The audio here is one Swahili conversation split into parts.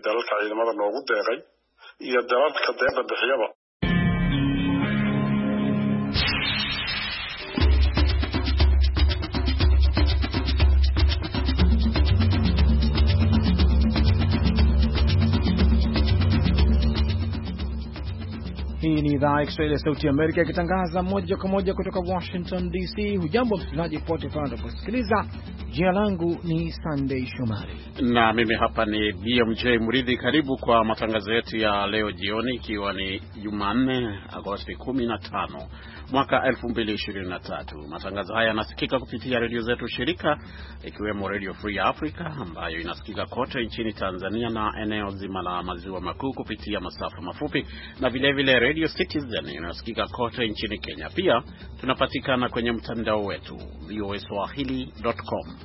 dalalka ciidamada noogu deeqay iyo dalalka deeqda bixiyaba. Hii ni idhaa ya Kiswahili ya Sauti ya Amerika ikitangaza moja kwa moja kutoka Washington DC. Hujambo msikilizaji pote pale unaposikiliza. Jina langu ni Sunday Shomari na mimi hapa ni BMJ Muridhi. Karibu kwa matangazo yetu ya leo jioni, ikiwa ni Jumanne Agosti 15 mwaka 2023. Matangazo haya yanasikika kupitia redio zetu shirika, ikiwemo Radio Free Africa ambayo inasikika kote nchini Tanzania na eneo zima la maziwa makuu kupitia masafa mafupi, na vile vile Radio Citizen inasikika kote nchini Kenya. Pia tunapatikana kwenye mtandao wetu voaswahili.com.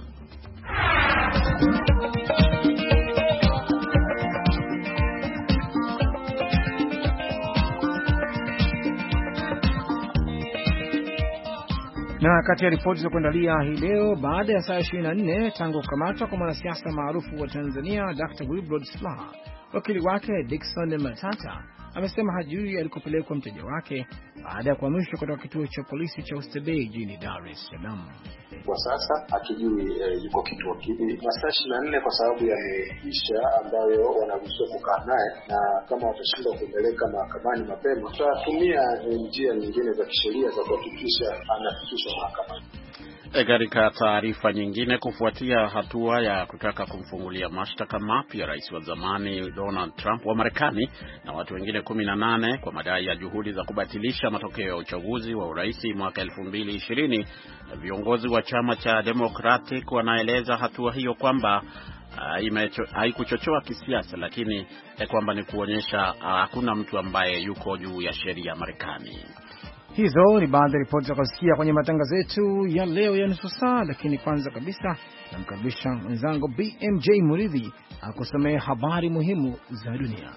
Na kati ya ripoti za kuandalia hii leo, baada ya saa 24 tangu kukamatwa kwa mwanasiasa maarufu wa Tanzania Dr. Wilbrod Slaa, wakili wake Dickson Matata amesema hajui alikopelekwa mteja wake baada ya kuhamishwa kutoka kituo cha polisi cha Oysterbay jijini Dar es Salaam. Kwa sasa akijui yuko kituo kipi. Masaa 24 kwa sababu ya maisha ambayo wanaruhusiwa kukaa naye, na kama watashindwa kumpeleka mahakamani mapema, tutatumia njia nyingine za kisheria za kuhakikisha anafikishwa mahakamani. Katika taarifa nyingine, kufuatia hatua ya kutaka kumfungulia mashtaka mapya rais wa zamani Donald Trump wa Marekani na watu wengine 18 kwa madai ya juhudi za kubatilisha matokeo ya uchaguzi wa urais mwaka 2020, viongozi wa chama cha Democratic wanaeleza hatua hiyo kwamba haikuchochoa kisiasa, lakini kwamba ni kuonyesha hakuna mtu ambaye yuko juu ya sheria Marekani. Hizo ni baadhi ya ripoti za kusikia kwenye matangazo yetu ya leo ya nusu saa, lakini kwanza kabisa namkaribisha mwenzangu BMJ Muridhi akusomea habari muhimu za dunia.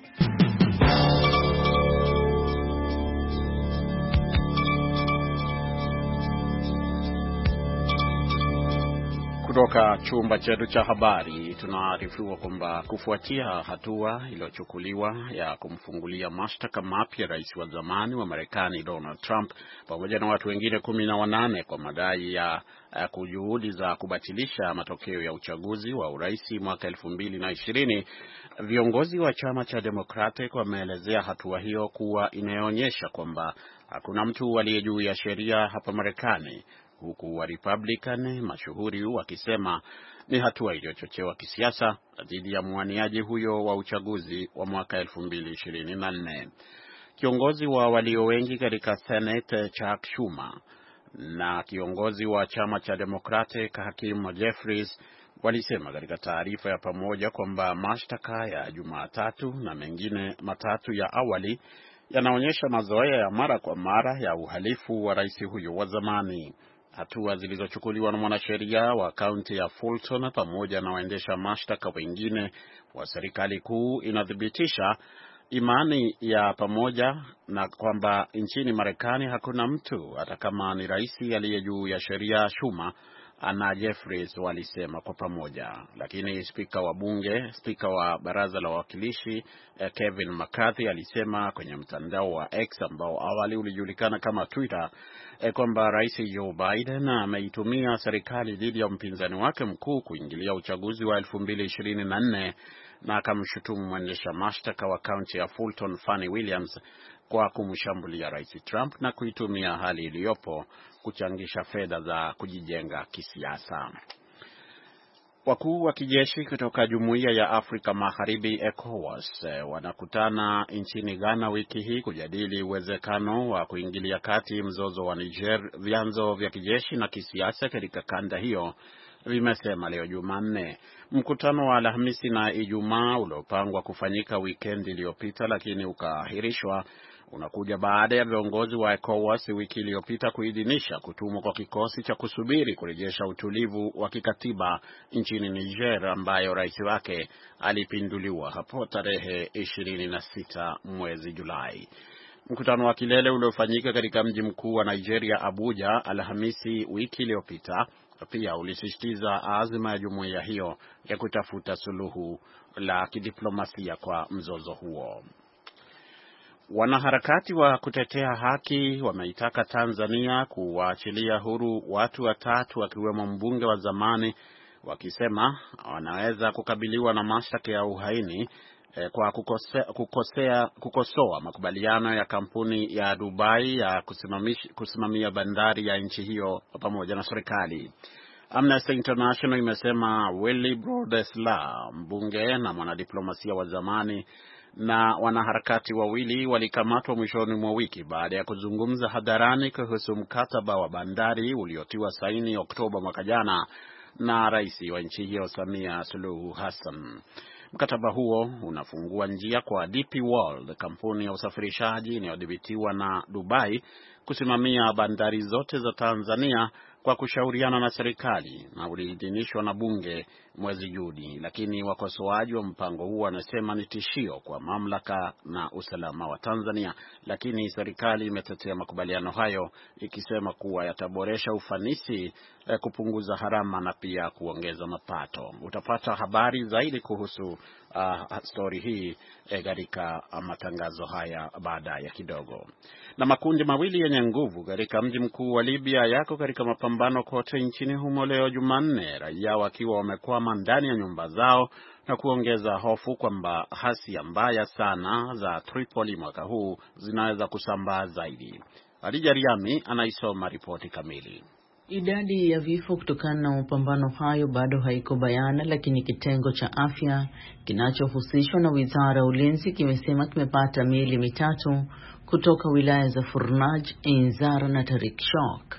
Kutoka chumba chetu cha habari tunaarifiwa kwamba kufuatia hatua iliyochukuliwa ya kumfungulia mashtaka mapya rais wa zamani wa Marekani Donald Trump pamoja na watu wengine 18 kwa madai ya juhudi za kubatilisha matokeo ya uchaguzi wa urais mwaka 2020, viongozi wa chama cha Democratic wameelezea hatua hiyo kuwa inaonyesha kwamba hakuna mtu aliye juu ya sheria hapa Marekani, huku wa Republican mashuhuri wakisema ni hatua iliyochochewa kisiasa dhidi ya mwaniaji huyo wa uchaguzi wa mwaka 2024. Kiongozi wa walio wengi katika Senate Chuck Schumer na kiongozi wa chama cha Democratic Hakeem Jeffries walisema katika taarifa ya pamoja kwamba mashtaka ya Jumatatu na mengine matatu ya awali yanaonyesha mazoea ya mara kwa mara ya uhalifu wa rais huyo wa zamani. Hatua zilizochukuliwa na mwanasheria wa kaunti ya Fulton pamoja na waendesha mashtaka wengine wa serikali kuu inathibitisha imani ya pamoja na kwamba nchini Marekani hakuna mtu hata kama ni rais aliye juu ya sheria, Schumer na Jeffries walisema kwa pamoja. Lakini spika wa baraza la wawakilishi Kevin McCarthy alisema kwenye mtandao wa X ambao awali ulijulikana kama Twitter kwamba rais Joe Biden ameitumia serikali dhidi ya mpinzani wake mkuu kuingilia uchaguzi wa 2024, na akamshutumu mwendesha mashtaka wa kaunti ya Fulton Fannie Williams kwa kumshambulia rais Trump na kuitumia hali iliyopo kuchangisha fedha za kujijenga kisiasa. Wakuu wa kijeshi kutoka Jumuiya ya Afrika Magharibi ECOWAS wanakutana nchini Ghana wiki hii kujadili uwezekano wa kuingilia kati mzozo wa Niger. Vyanzo vya kijeshi na kisiasa katika kanda hiyo vimesema leo Jumanne. Mkutano wa Alhamisi na Ijumaa uliopangwa kufanyika wikendi iliyopita lakini ukaahirishwa unakuja baada ya viongozi wa ECOWAS wiki iliyopita kuidhinisha kutumwa kwa kikosi cha kusubiri kurejesha utulivu wa kikatiba nchini Niger, ambayo rais wake alipinduliwa hapo tarehe 26 mwezi Julai. Mkutano wa kilele uliofanyika katika mji mkuu wa Nigeria, Abuja, Alhamisi wiki iliyopita pia ulisisitiza azma ya jumuiya hiyo ya kutafuta suluhu la kidiplomasia kwa mzozo huo. Wanaharakati wa kutetea haki wameitaka Tanzania kuwaachilia huru watu watatu wakiwemo mbunge wa zamani, wakisema wanaweza kukabiliwa na mashtaka ya uhaini kwa kukosoa makubaliano ya kampuni ya Dubai ya kusimamia bandari ya nchi hiyo pamoja na serikali. Amnesty International imesema Willibrod Slaa, mbunge na mwanadiplomasia wa zamani, na wanaharakati wawili walikamatwa mwishoni mwa wiki baada ya kuzungumza hadharani kuhusu mkataba wa bandari uliotiwa saini Oktoba mwaka jana na rais wa nchi hiyo Samia Suluhu Hassan. Mkataba huo unafungua njia kwa DP World, kampuni ya usafirishaji inayodhibitiwa na Dubai, kusimamia bandari zote za Tanzania kwa kushauriana na serikali, na uliidhinishwa na bunge mwezi Juni. Lakini wakosoaji wa mpango huo wanasema ni tishio kwa mamlaka na usalama wa Tanzania, lakini serikali imetetea makubaliano hayo ikisema kuwa yataboresha ufanisi, kupunguza harama na pia kuongeza mapato. Utapata habari zaidi kuhusu story hii katika matangazo haya baadaye kidogo. Na makundi mawili yenye nguvu katika mji mkuu wa Libya yako katika mapambano kote nchini humo leo Jumanne, raia wakiwa wamekwama ndani ya nyumba zao na kuongeza hofu kwamba ghasia mbaya sana za Tripoli mwaka huu zinaweza kusambaa zaidi. Hadija Riami anaisoma ripoti kamili. Idadi ya vifo kutokana na mapambano hayo bado haiko bayana, lakini kitengo cha afya kinachohusishwa na Wizara ya Ulinzi kimesema kimepata miili mitatu kutoka wilaya za Furnaj, Inzara na Tarik Shok.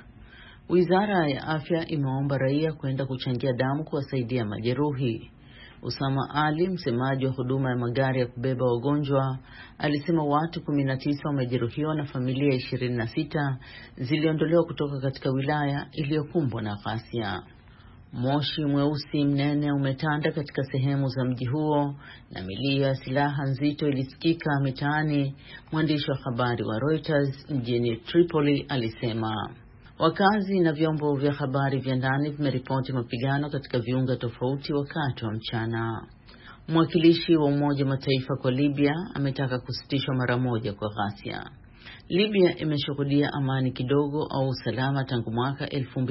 Wizara ya Afya imeomba raia kwenda kuchangia damu kuwasaidia majeruhi. Usama Ali, msemaji wa huduma ya magari ya kubeba wagonjwa, alisema watu 19 wamejeruhiwa na familia 26 ziliondolewa kutoka katika wilaya iliyokumbwa na ghasia. Moshi mweusi mnene umetanda katika sehemu za mji huo na milio ya silaha nzito ilisikika mitaani, mwandishi wa habari wa Reuters mjini Tripoli alisema. Wakazi na vyombo vya habari vya ndani vimeripoti mapigano katika viunga tofauti wakati wa mchana. Mwakilishi wa Umoja wa Mataifa kwa Libya ametaka kusitishwa mara moja kwa ghasia. Libya imeshuhudia amani kidogo au usalama tangu mwaka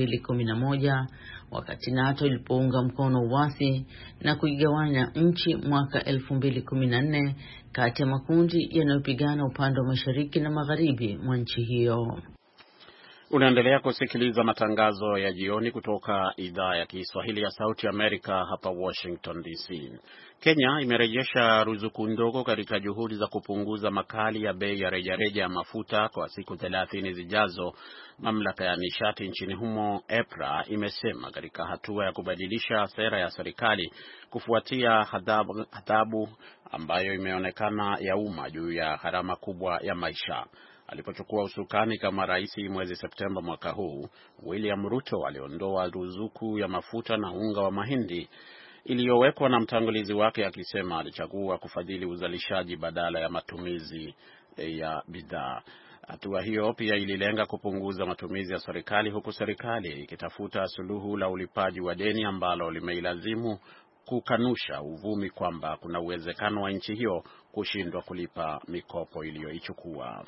2011 wakati NATO ilipounga mkono uasi na kuigawanya nchi mwaka 2014 kati ya makundi yanayopigana upande wa mashariki na magharibi mwa nchi hiyo. Unaendelea kusikiliza matangazo ya jioni kutoka idhaa ya Kiswahili ya Sauti Amerika hapa Washington DC. Kenya imerejesha ruzuku ndogo katika juhudi za kupunguza makali ya bei ya rejareja ya mafuta kwa siku 30 zijazo. Mamlaka ya nishati nchini humo EPRA imesema katika hatua ya kubadilisha sera ya serikali kufuatia adhabu ambayo imeonekana ya umma juu ya gharama kubwa ya maisha. Alipochukua usukani kama rais mwezi Septemba mwaka huu, William Ruto aliondoa ruzuku ya mafuta na unga wa mahindi iliyowekwa na mtangulizi wake, akisema alichagua kufadhili uzalishaji badala ya matumizi ya bidhaa. Hatua hiyo pia ililenga kupunguza matumizi ya serikali, huku serikali ikitafuta suluhu la ulipaji wa deni ambalo limeilazimu kukanusha uvumi kwamba kuna uwezekano wa nchi hiyo kushindwa kulipa mikopo iliyoichukua.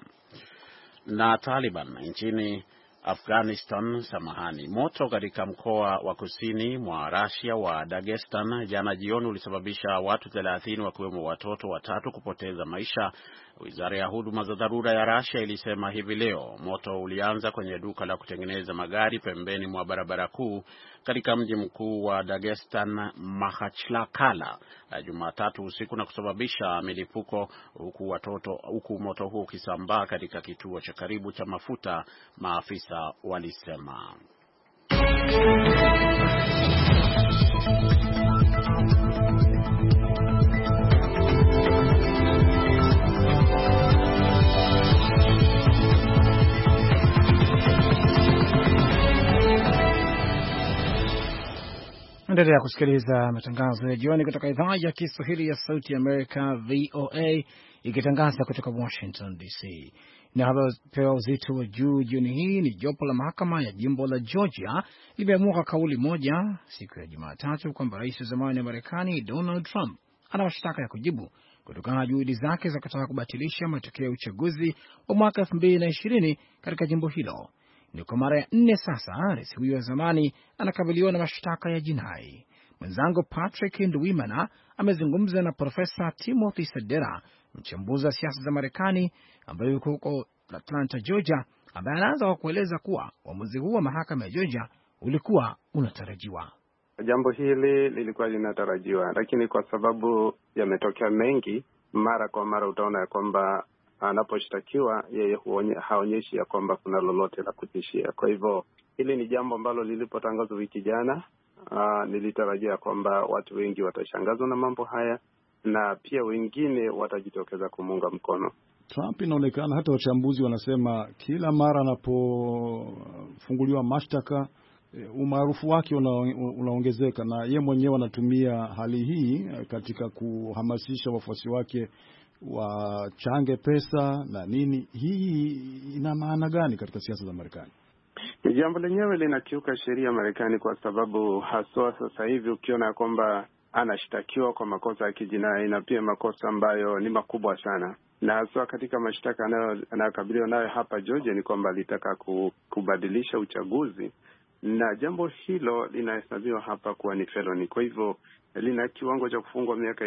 Na Taliban nchini Afghanistan, moto katika mkoa wa kusini mwa Russia wa Dagestan jana jioni ulisababisha watu 30 wakiwemo watoto watatu kupoteza maisha. Wizara ya huduma za dharura ya Russia ilisema hivi leo. Moto ulianza kwenye duka la kutengeneza magari pembeni mwa barabara kuu katika mji mkuu wa Dagestan, Makhachkala, Jumatatu usiku na kusababisha milipuko, huku moto huu ukisambaa katika kituo cha karibu cha mafuta, maafisa walisema. Endelea kusikiliza matangazo ya jioni kutoka idhaa ya Kiswahili ya Sauti ya Amerika, VOA, ikitangaza kutoka Washington DC. Linalopewa uzito wa juu jioni hii ni jopo la mahakama ya jimbo la Georgia limeamua kwa kauli moja siku ya Jumatatu kwamba rais wa zamani wa Marekani Donald Trump ana mashtaka ya kujibu kutokana na juhudi zake za kutaka kubatilisha matokeo ya uchaguzi wa mwaka 2020 katika jimbo hilo. Ni kwa mara ya 4 sasa rais huyo wa zamani anakabiliwa na mashtaka ya jinai. Mwenzangu Patrick Nduwimana amezungumza na Profesa Timothy Sadera, mchambuzi wa siasa za Marekani ambaye yuko huko Atlanta, Georgia, ambaye anaanza kwa kueleza kuwa uamuzi huu wa mahakama ya Georgia ulikuwa unatarajiwa. Jambo hili lilikuwa linatarajiwa, lakini kwa sababu yametokea mengi, mara kwa mara utaona ya kwamba anaposhtakiwa yeye haonyeshi ya kwamba kuna lolote la kutishia. Kwa hivyo hili ni jambo ambalo lilipotangazwa wiki jana, nilitarajia kwamba watu wengi watashangazwa na mambo haya na pia wengine watajitokeza kumuunga mkono Trump. Inaonekana hata wachambuzi wanasema kila mara anapofunguliwa mashtaka umaarufu wake unaongezeka, na ye mwenyewe anatumia hali hii katika kuhamasisha wafuasi wake wachange pesa na nini. Hii ina maana gani katika siasa za Marekani? Jambo lenyewe linakiuka sheria ya Marekani, kwa sababu haswa sasa hivi ukiona kwamba anashtakiwa kwa makosa ya kijinai na pia makosa ambayo ni makubwa sana, na haswa katika mashtaka anayokabiliwa nayo hapa Georgia ni kwamba alitaka kubadilisha uchaguzi, na jambo hilo linahesabiwa hapa kuwa ni felony. Kwa hivyo lina kiwango cha kufungwa miaka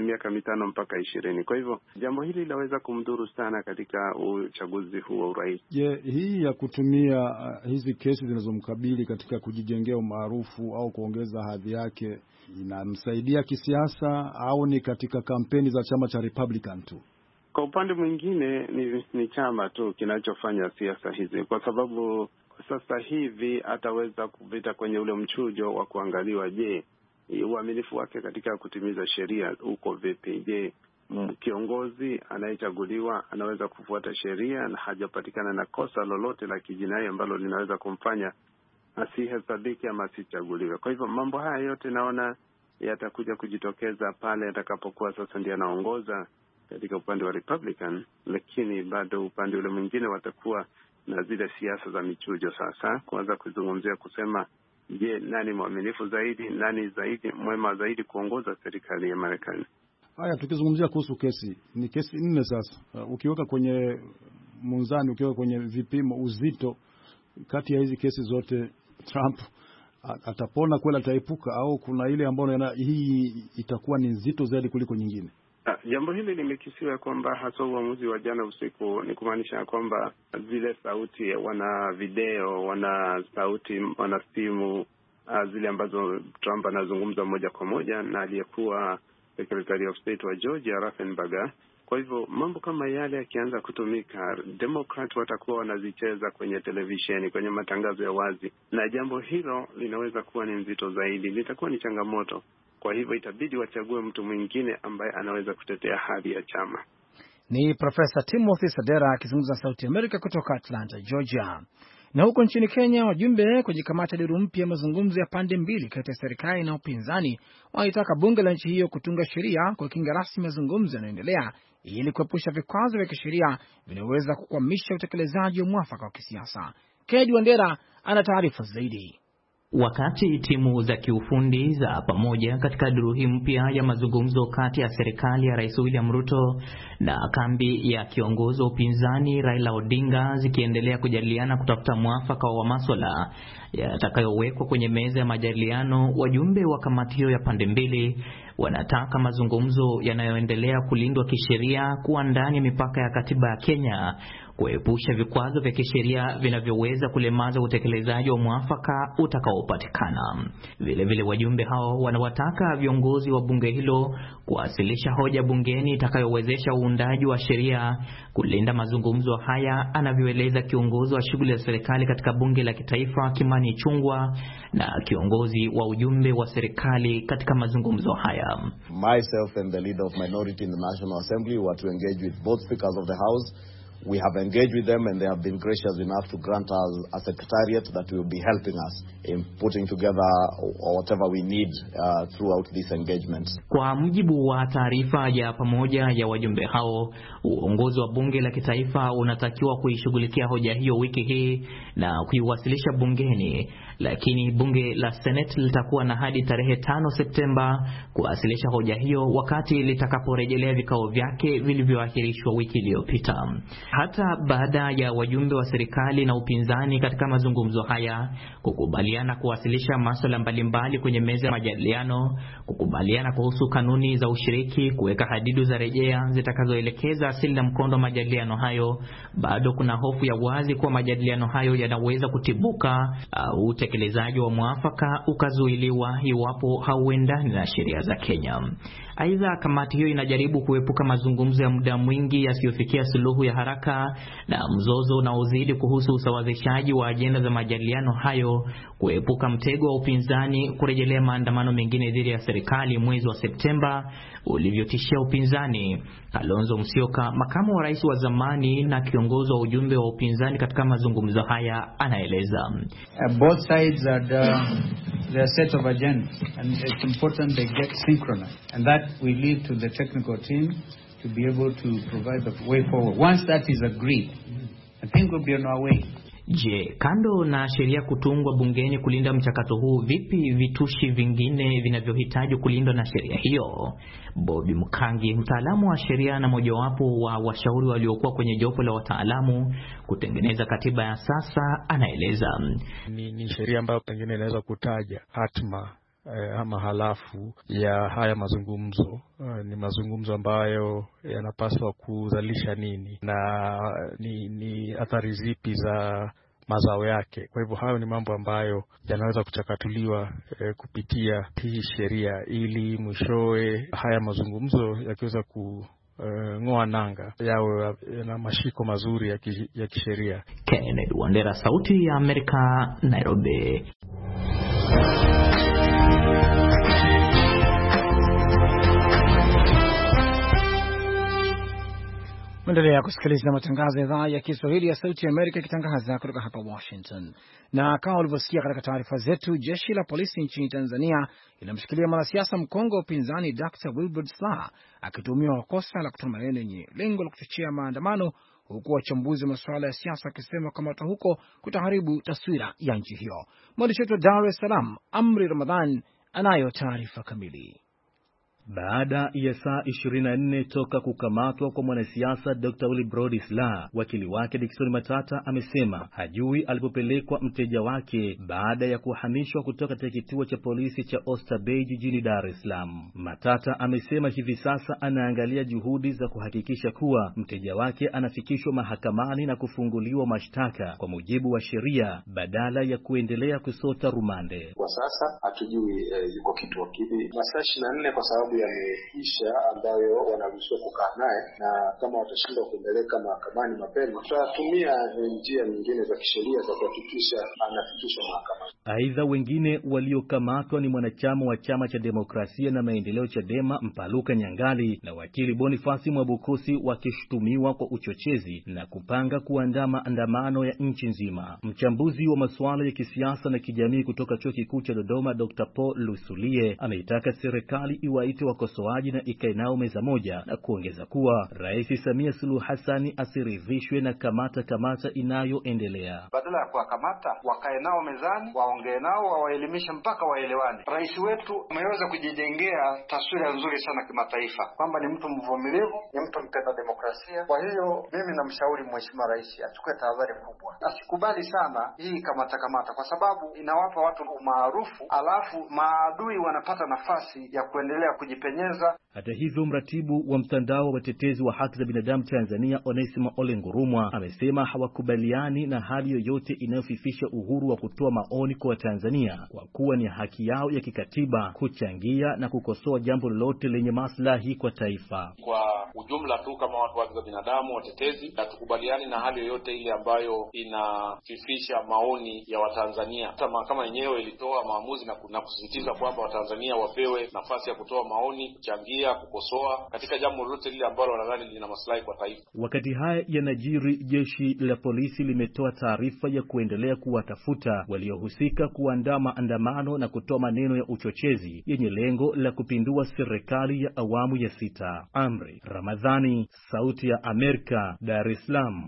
5 mpaka 20. Kwa hivyo jambo hili linaweza kumdhuru sana katika uchaguzi huu wa urais. Hii ya kutumia hizi kesi zinazomkabili katika kujijengea umaarufu au kuongeza hadhi yake inamsaidia kisiasa au ni katika kampeni za chama cha Republican tu? Kwa upande mwingine ni chama tu kinachofanya siasa hizi, kwa sababu sasa hivi ataweza kupita kwenye ule mchujo wa kuangaliwa, je, uaminifu wake katika kutimiza sheria uko vipi? Je, kiongozi anayechaguliwa anaweza kufuata sheria na hajapatikana na kosa lolote la kijinai ambalo linaweza kumfanya asihesabiki ama asichaguliwe? Kwa hivyo mambo haya yote naona yatakuja kujitokeza pale atakapokuwa sasa ndiye anaongoza katika upande wa Republican, lakini bado upande ule mwingine watakuwa na zile siasa za michujo sasa, kuanza kuzungumzia kusema, je, nani mwaminifu zaidi, nani zaidi mwema zaidi kuongoza serikali ya Marekani. Haya, tukizungumzia kuhusu kesi, ni kesi 4 sasa. Ukiweka kwenye munzani, ukiweka kwenye vipimo uzito kati ya hizi kesi zote, Trump atapona kweli, ataepuka, au kuna ile ambayo hii itakuwa ni nzito zaidi kuliko nyingine? Jambo hili limekisiwa kwamba hasa uamuzi wa jana usiku ni kumaanisha kwamba zile sauti, wana video, wana sauti, wana simu zile ambazo Trump anazungumza moja kwa moja na aliyekuwa Secretary of State wa Georgia Raffensperger. Kwa hivyo mambo kama yale yakianza kutumika, Democrat watakuwa wanazicheza kwenye televisheni, kwenye matangazo ya wazi, na jambo hilo linaweza kuwa ni nzito zaidi, litakuwa ni changamoto. Kwa hivyo itabidi wachague mtu mwingine ambaye anaweza kutetea hadhi ya chama. Ni Profesa Timothy Sadera akizungumza Sauti Amerika kutoka Atlanta, Georgia. Na huko nchini Kenya, wajumbe kwenye kamati duru mpya mazungumzo ya pande mbili kati ya serikali na upinzani walitaka bunge la nchi hiyo kutunga sheria kwa kinga rasmi mazungumzo yanayoendelea ili kuepusha vikwazo vya kisheria vinaweza kukwamisha utekelezaji wa mwafaka wa kisiasa. Kedi Wandera ana taarifa zaidi. Wakati timu za kiufundi za pamoja katika duru hii mpya ya mazungumzo kati ya serikali ya Rais William Ruto na kambi ya kiongozi wa upinzani Raila Odinga zikiendelea kujadiliana kutafuta mwafaka wa masuala yatakayowekwa kwenye meza ya majadiliano, wajumbe wa kamati hiyo ya pande mbili wanataka mazungumzo yanayoendelea kulindwa kisheria kuwa ndani ya mipaka ya katiba ya Kenya, kuepusha vikwazo vya kisheria vinavyoweza kulemaza utekelezaji wa mwafaka utakaopatikana. Vile vile wajumbe hao wanawataka viongozi wa bunge hilo kuwasilisha hoja bungeni itakayowezesha uundaji wa sheria kulinda mazungumzo haya, anavyoeleza kiongozi wa shughuli za serikali katika bunge la kitaifa Kimani Ichung'wah na kiongozi wa ujumbe wa serikali katika mazungumzo haya. Myself and the leader of minority in the National Assembly were to engage with both speakers of the House We have engaged with them and they have been gracious enough to grant us a secretariat that will be helping us in putting together whatever we need throughout these engagements. Kwa mujibu wa taarifa ya pamoja ya wajumbe hao, uongozi wa bunge la kitaifa unatakiwa kuishughulikia hoja hiyo wiki hii na kuiwasilisha bungeni, lakini bunge la Senate litakuwa na hadi tarehe 5 Septemba kuwasilisha hoja hiyo wakati litakaporejelea vikao vyake vilivyoahirishwa wiki iliyopita. Hata baada ya wajumbe wa serikali na upinzani katika mazungumzo haya kukubaliana kuwasilisha masuala mbalimbali kwenye meza ya majadiliano, kukubaliana kuhusu kanuni za ushiriki, kuweka hadidu za rejea zitakazoelekeza asili na mkondo wa majadiliano hayo, bado kuna hofu ya wazi kuwa majadiliano hayo yanaweza kutibuka au utekelezaji wa mwafaka ukazuiliwa iwapo hauendani na sheria za Kenya. Aidha, kamati hiyo inajaribu kuepuka mazungumzo ya muda mwingi yasiyofikia suluhu ya haraka na mzozo unaozidi kuhusu usawazishaji wa ajenda za majadiliano hayo, kuepuka mtego wa upinzani kurejelea maandamano mengine dhidi ya serikali mwezi wa Septemba ulivyotishia upinzani. Kalonzo Musyoka, makamu wa rais wa zamani na kiongozi wa ujumbe wa upinzani katika mazungumzo haya, anaeleza. Both sides are their set of agendas and it's important they get synchronized, and that we leave to the technical team to be able to provide the way forward. Once that is agreed, I think we'll be on our way. Je, kando na sheria kutungwa bungeni kulinda mchakato huu, vipi vitushi vingine vinavyohitaji kulindwa na sheria hiyo? Bobby Mkangi, mtaalamu wa sheria na mojawapo wa washauri waliokuwa kwenye jopo la wataalamu kutengeneza katiba ya sasa, anaeleza. Ni sheria ambayo pengine inaweza kutaja hatma ama halafu ya haya mazungumzo. Ni mazungumzo ambayo yanapaswa kuzalisha nini na ni athari zipi za mazao yake. Kwa hivyo hayo ni mambo ambayo yanaweza kuchakatuliwa kupitia hii sheria, ili mwishowe haya mazungumzo yakiweza ng'oa nanga yawe na mashiko mazuri ya kisheria. Kennedy Wandera, Sauti ya Amerika, Nairobi. Endelea kusikiliza matangazo ya idhaa ya Kiswahili ya Sauti ya Amerika ikitangaza kutoka hapa Washington. Na kama ulivyosikia katika taarifa zetu, jeshi la polisi nchini Tanzania linamshikilia mwanasiasa mkongwe wa upinzani Dr. Wilbrod Slaa akituhumiwa kwa kosa la kutoa maneno yenye lengo la kuchochea maandamano, huku wachambuzi wa masuala ya siasa wakisema kamata huko kutaharibu taswira ya nchi hiyo. Mwandishi wetu wa Dar es Salaam, Amri Ramadhan, anayo taarifa kamili. Baada ya saa 24 toka kukamatwa kwa mwanasiasa Dr. Wilbrod Slaa, wakili wake Dickson Matata amesema hajui alipopelekwa mteja wake baada ya kuhamishwa kutoka katika kituo cha polisi cha Oysterbay jijini Dar es Salaam. Matata amesema hivi sasa anaangalia juhudi za kuhakikisha kuwa mteja wake anafikishwa mahakamani na kufunguliwa mashtaka kwa mujibu wa sheria badala ya kuendelea kusota rumande. Kwa sasa hatujui yuko kituo kipi. Masaa 24 kwa sababu yameisha ambayo wanaruhusiwa kukaa naye, na kama watashindwa kuendeleka mahakamani mapema, tutatumia njia nyingine za kisheria za kuhakikisha anafikishwa mahakamani. Aidha, wengine waliokamatwa ni mwanachama wa Chama cha Demokrasia na Maendeleo Chadema Mpaluka Nyangali na wakili Boniface Mwabukusi, wakishutumiwa kwa uchochezi na kupanga kuandaa maandamano ya nchi nzima. Mchambuzi wa masuala ya kisiasa na kijamii kutoka Chuo Kikuu cha Dodoma, Dr. Paul Lusulie, ameitaka serikali iwaite wakosoaji na ikae nao meza moja, na kuongeza kuwa Rais Samia Suluhu Hassan asiridhishwe na kamata inayoendelea. Badala ya kuwakamata, wakae nao mezani, waongee nao, wawaelimishe mpaka waelewane. Rais wetu ameweza kujijengea taswira nzuri sana kimataifa kwamba ni mtu mvumilivu, ni mtu mpenda demokrasia. Kwa hiyo mimi namshauri Mheshimiwa Rais achukue tahadhari kubwa, asikubali sana hii kamata kwa sababu inawapa watu umaarufu, alafu maadui wanapata nafasi ya kuendelea kujipenyeza. Hata hivyo, mratibu wa mtandao wa watetezi wa haki za binadamu Tanzania, Onesimo Ole Ngurumwa, amesema hawakubaliani na hali yoyote inayofifisha uhuru wa kutoa maoni kwa Tanzania, kwa kuwa ni haki yao ya kikatiba kuchangia na kukosoa jambo lolote lenye maslahi kwa taifa. Kwa ujumla tu, kama watu wa haki za binadamu, watetezi, hatukubaliani na hali yoyote ile ambayo inafifisha maoni ya Watanzania. Hata mahakama yenyewe ilitoa maamuzi na kusisitiza kwamba Watanzania wapewe nafasi ya kutoa maoni, kuchangia kufuatilia, kukosoa katika jambo lolote lile ambalo wanadhani lina maslahi kwa taifa. Wakati haya yanajiri, jeshi la polisi limetoa taarifa ya kuendelea kuwatafuta waliohusika kuandaa maandamano na kutoa maneno ya uchochezi yenye lengo la kupindua serikali ya awamu ya 6. Amri Ramadhani, Sauti ya Amerika, Dar es Salaam.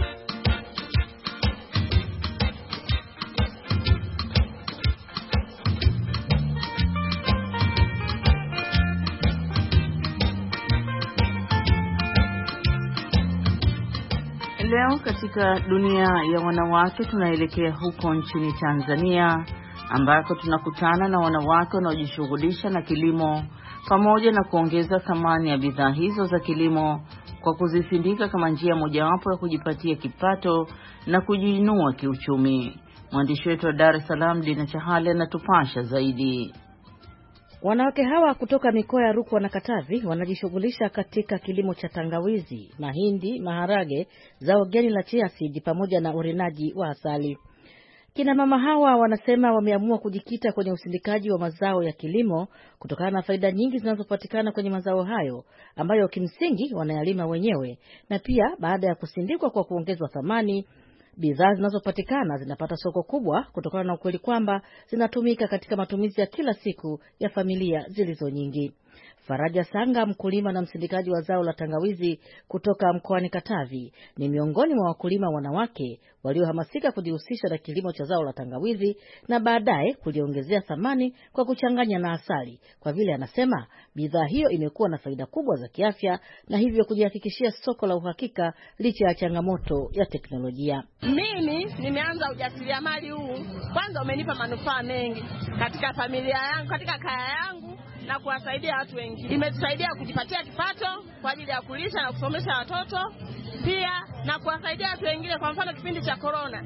Leo katika dunia ya wanawake tunaelekea huko nchini Tanzania ambako tunakutana na wanawake wanaojishughulisha na kilimo pamoja na kuongeza thamani ya bidhaa hizo za kilimo kwa kuzisindika kama njia mojawapo ya kujipatia kipato na kujiinua kiuchumi. Mwandishi wetu wa Dar es Salaam Dina Chahale anatupasha zaidi. Wanawake hawa kutoka mikoa ya Rukwa na Katavi wanajishughulisha katika kilimo cha tangawizi, mahindi, maharage, zao geni la chia seed pamoja na urinaji wa asali. Kina mama hawa wanasema wameamua kujikita kwenye usindikaji wa mazao ya kilimo kutokana na faida nyingi zinazopatikana kwenye mazao hayo ambayo kimsingi wanayalima wenyewe, na pia baada ya kusindikwa kwa kuongezwa thamani, bidhaa zinazopatikana zinapata soko kubwa kutokana na ukweli kwamba zinatumika katika matumizi ya kila siku ya familia zilizo nyingi. Faraja Sanga, mkulima na msindikaji wa zao la tangawizi kutoka mkoani Katavi, ni miongoni mwa wakulima wanawake waliohamasika kujihusisha na kilimo cha zao la tangawizi na baadaye kuliongezea thamani kwa kuchanganya na asali, kwa vile anasema bidhaa hiyo imekuwa na faida kubwa za kiafya na hivyo kujihakikishia soko la uhakika licha ya changamoto ya teknolojia. Mimi nimeanza ujasiriamali huu, kwanza umenipa manufaa mengi katika familia yangu, katika kaya yangu na kuwasaidia watu wengi. Imetusaidia kujipatia kipato kwa ajili ya kulisha na kusomesha watoto, pia na kuwasaidia watu wengine. Kwa mfano kipindi cha corona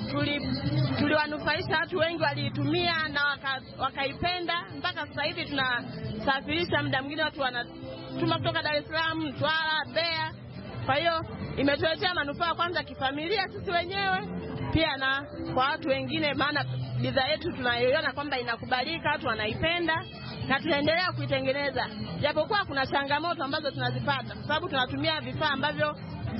tuliwanufaisha watu wengi, waliitumia na wakaipenda. Mpaka sasa hivi tunasafirisha, muda mwingine watu wanatuma kutoka Dar es Salaam, Mtwara, Mbeya. Kwa hiyo imetuletea manufaa kwanza kifamilia sisi wenyewe, pia na kwa watu wengine, maana bidhaa yetu tunayoiona kwamba inakubalika, watu wanaipenda na tunaendelea kuitengeneza. Japokuwa kuna changamoto ambazo tunazipata kwa sababu tunatumia vifaa ambavyo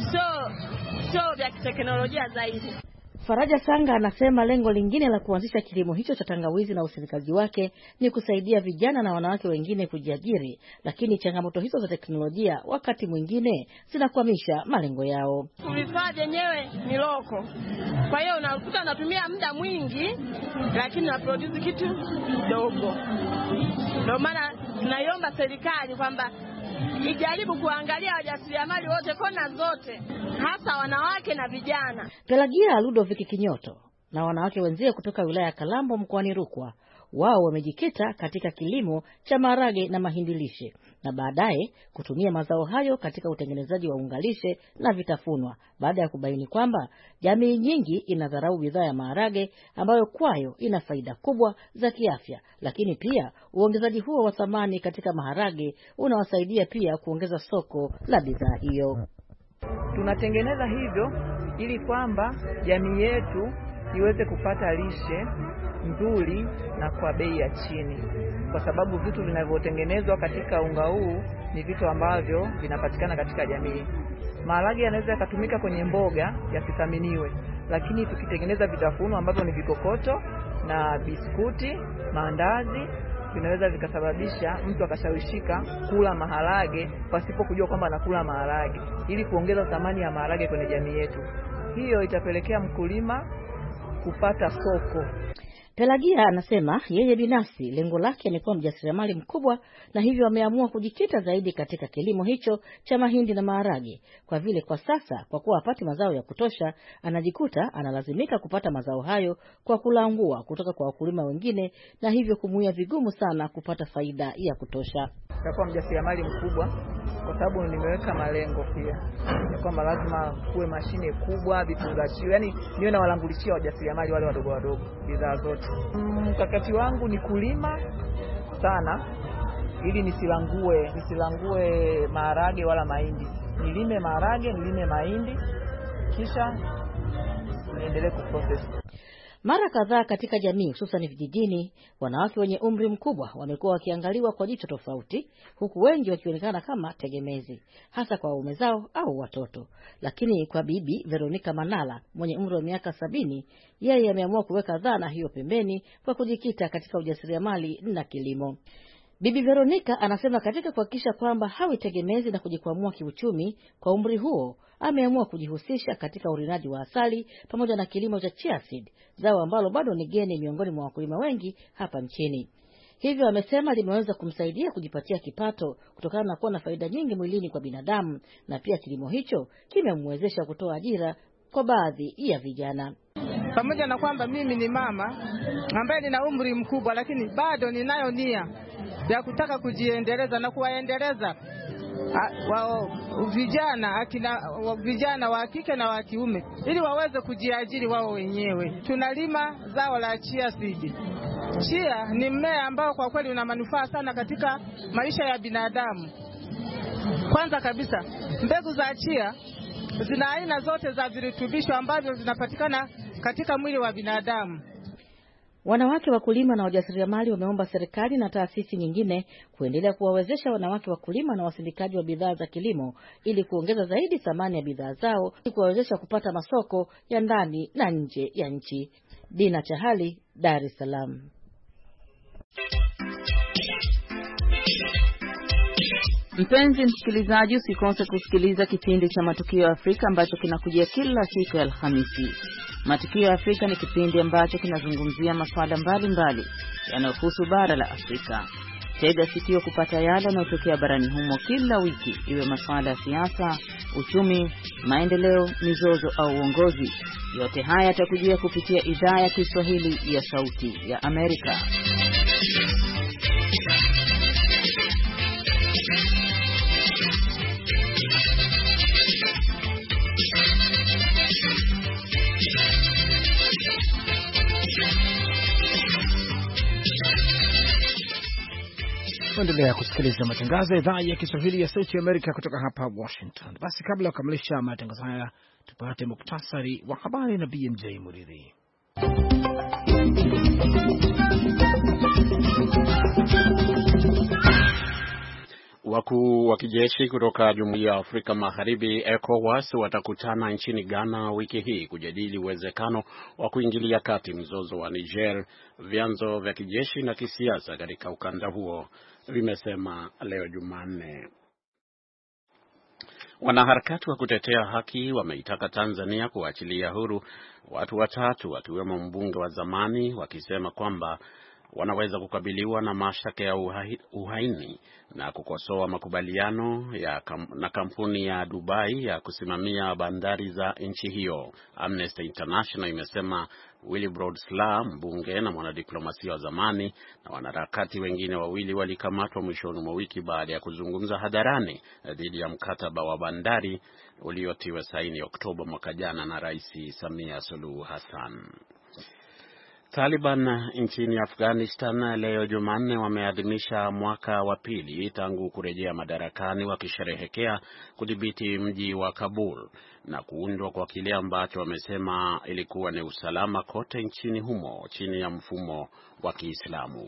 sio vya teknolojia zaidi. Faraja Sanga anasema lengo lingine la kuanzisha kilimo hicho cha tangawizi na usindikaji wake ni kusaidia vijana na wanawake wengine kujiajiri, lakini changamoto hizo za teknolojia wakati mwingine zinakwamisha malengo yao. Vifaa vyenyewe ni loko, kwa hiyo unakuta unatumia muda mwingi lakini na produce kitu kidogo. Ndio maana tunaiomba serikali kwamba ijaribu kuangalia wajasiriamali wote kona zote, hasa wanawake na vijana. Pelagia Ludovic Kinyoto na wanawake wenzie kutoka wilaya ya Kalambo mkoani Rukwa, wao wamejikita katika kilimo cha maharage na mahindi lishe na baadaye kutumia mazao hayo katika utengenezaji wa ungalishe na vitafunwa, baada ya kubaini kwamba jamii nyingi inadharau bidhaa ya maharage ambayo kwayo ina faida kubwa za kiafya, lakini pia uongezaji huo wa thamani katika maharage unawasaidia pia kuongeza soko la bidhaa hiyo. Tunatengeneza hivyo ili kwamba jamii yetu iweze kupata lishe nzuri na kwa bei ya chini, kwa sababu vitu vinavyotengenezwa katika unga huu ni vitu ambavyo vinapatikana katika jamii. Maharage yanaweza yakatumika kwenye mboga yasithaminiwe, lakini tukitengeneza vitafunwa ambavyo ni vikokoto na biskuti, maandazi, vinaweza vikasababisha mtu akashawishika kula maharage pasipo kujua kwamba anakula maharage, ili kuongeza thamani ya maharage kwenye jamii yetu. Hiyo itapelekea mkulima kupata soko. Pelagia anasema yeye binafsi lengo lake ni kuwa mjasiriamali mkubwa, na hivyo ameamua kujikita zaidi katika kilimo hicho cha mahindi na maharage, kwa vile kwa sasa kwa kuwa hapati mazao ya kutosha, anajikuta analazimika kupata mazao hayo kwa kulangua kutoka kwa wakulima wengine, na hivyo kumuia vigumu sana kupata faida ya kutosha. Kwa mjasiriamali mkubwa kwa sababu nimeweka malengo pia kwamba lazima kuwe mashine kubwa, vifungashio, yani niwe na walangulishia wajasiriamali wale wadogo wadogo bidhaa zote. Mkakati wangu ni kulima sana ili nisilangue maharage wala mahindi. Nilime maharage, nilime mahindi, kisha niendelee kuprocess. Mara kadhaa katika jamii, hususan vijijini, wanawake wenye umri mkubwa wamekuwa wakiangaliwa kwa jicho tofauti, huku wengi wakionekana kama tegemezi, hasa kwa waume zao au watoto. Lakini kwa Bibi Veronica Manala mwenye umri wa miaka 70, yeye ameamua kuweka dhana hiyo pembeni kwa kujikita katika ujasiriamali na kilimo. Bibi Veronica anasema katika kuhakikisha kwamba hawi tegemezi na kujikwamua kiuchumi kwa umri huo, ameamua kujihusisha katika urinaji wa asali pamoja na kilimo cha chia seed, zao ambalo bado ni geni miongoni mwa wakulima wengi hapa nchini. Hivyo amesema limeweza kumsaidia kujipatia kipato kutokana na kuwa na faida nyingi mwilini kwa binadamu, na pia kilimo hicho kimemwezesha kutoa ajira kwa baadhi ya vijana. Pamoja na kwamba mimi ni mama ambaye nina umri mkubwa, lakini bado ninayo nia ya kutaka kujiendeleza na kuwaendeleza vijana wa kike na wa kiume ili waweze kujiajiri wao wenyewe. Tunalima zao la chia seed. Chia ni mmea ambao kwa kweli una manufaa sana katika maisha ya binadamu. Kwanza kabisa, mbegu za chia zina aina zote za virutubisho ambavyo zinapatikana katika mwili wa binadamu. Wanawake wakulima na wajasiriamali wameomba serikali na taasisi nyingine kuendelea kuwawezesha wanawake wakulima na wasindikaji wa bidhaa za kilimo ili kuongeza zaidi thamani ya bidhaa zao ili kuwawezesha kupata masoko ya ndani na nje ya nchi. Dina Chahali, Dar es Salaam. Mpenzi msikilizaji, usikose kusikiliza kipindi cha Matukio ya Afrika ambacho kinakujia kila siku ya Alhamisi. Matukio ya Afrika ni kipindi ambacho kinazungumzia masuala mbalimbali yanayohusu bara la Afrika. Tega sikio kupata yale yanayotokea barani humo kila wiki, iwe masuala ya siasa, uchumi, maendeleo, mizozo au uongozi. Yote haya yatakujia kupitia idhaa ya Kiswahili ya Sauti ya Amerika. Endelea kusikiliza matangazo ya idhaa ya Kiswahili ya Sauti ya Amerika kutoka hapa Washington. Basi kabla ya kukamilisha matangazo haya, tupate muktasari wa habari na BMJ Muridhi. Wakuu wa kijeshi kutoka Jumuiya ya Afrika Magharibi ECOWAS watakutana nchini Ghana wiki hii kujadili uwezekano wa kuingilia kati mzozo wa Niger. Vyanzo vya kijeshi na kisiasa katika ukanda huo vimesema leo Jumanne. Wanaharakati wa kutetea haki wameitaka Tanzania kuachilia huru watu watatu wakiwemo mbunge wa zamani, wakisema kwamba wanaweza kukabiliwa na mashtaka ya uhaini na kukosoa makubaliano na kampuni ya Dubai ya kusimamia bandari za nchi hiyo. Amnesty International imesema Willibrod Slaa, mbunge na mwanadiplomasia wa zamani, na wanaharakati wengine wawili walikamatwa mwishoni mwa wiki baada ya kuzungumza hadharani dhidi ya mkataba wa bandari uliotiwa saini Oktoba mwaka jana na Rais Samia Suluhu Hassan. Taliban nchini Afghanistan leo Jumanne wameadhimisha mwaka wa pili tangu kurejea madarakani, wakisherehekea kudhibiti mji wa Kabul na kuundwa kwa kile ambacho wamesema ilikuwa ni usalama kote nchini humo chini ya mfumo wa Kiislamu.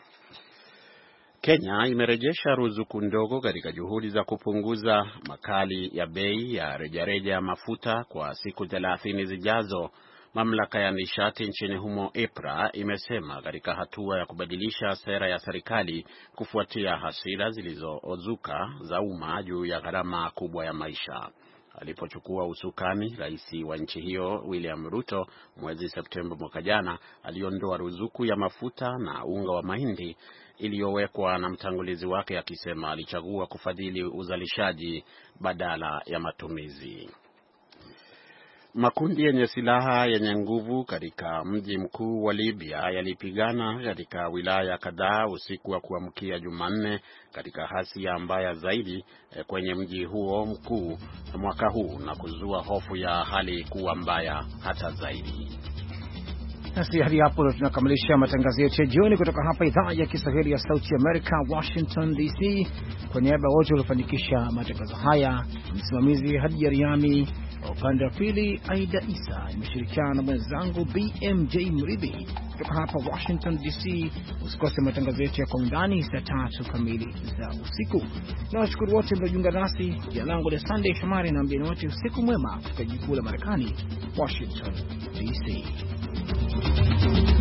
Kenya imerejesha ruzuku ndogo katika juhudi za kupunguza makali ya bei ya rejareja ya mafuta kwa siku 30 zijazo. Mamlaka ya nishati nchini humo EPRA imesema katika hatua ya kubadilisha sera ya serikali kufuatia hasira zilizozuka za umma juu ya gharama kubwa ya maisha. Alipochukua usukani, rais wa nchi hiyo William Ruto mwezi Septemba mwaka jana aliondoa ruzuku ya mafuta na unga wa mahindi iliyowekwa na mtangulizi wake, akisema alichagua kufadhili uzalishaji badala ya matumizi. Makundi yenye silaha yenye nguvu katika mji mkuu wa Libya yalipigana katika wilaya kadhaa usiku wa kuamkia Jumanne katika ghasia mbaya zaidi kwenye mji huo mkuu mwaka huu na kuzua hofu ya hali kuwa mbaya hata zaidi. Nasi hadi hapo ndo tunakamilisha matangazo yetu ya jioni kutoka hapa idhaa ya Kiswahili ya Sauti America, Washington DC. Kwa niaba ya wote waliofanikisha matangazo haya, msimamizi Hadija Riami, upande wa pili Aida Isa, nimeshirikiana na mwenzangu BMJ Mridhi kutoka hapa Washington DC. Usikose matangazo yetu ya Kwa Undani saa 3 kamili za usiku. Na washukuru wote mliojiunga nasi. Jina langu ni Sunday Shomari na mbieni wote usiku mwema kutoka jiji kuu la Marekani, Washington DC.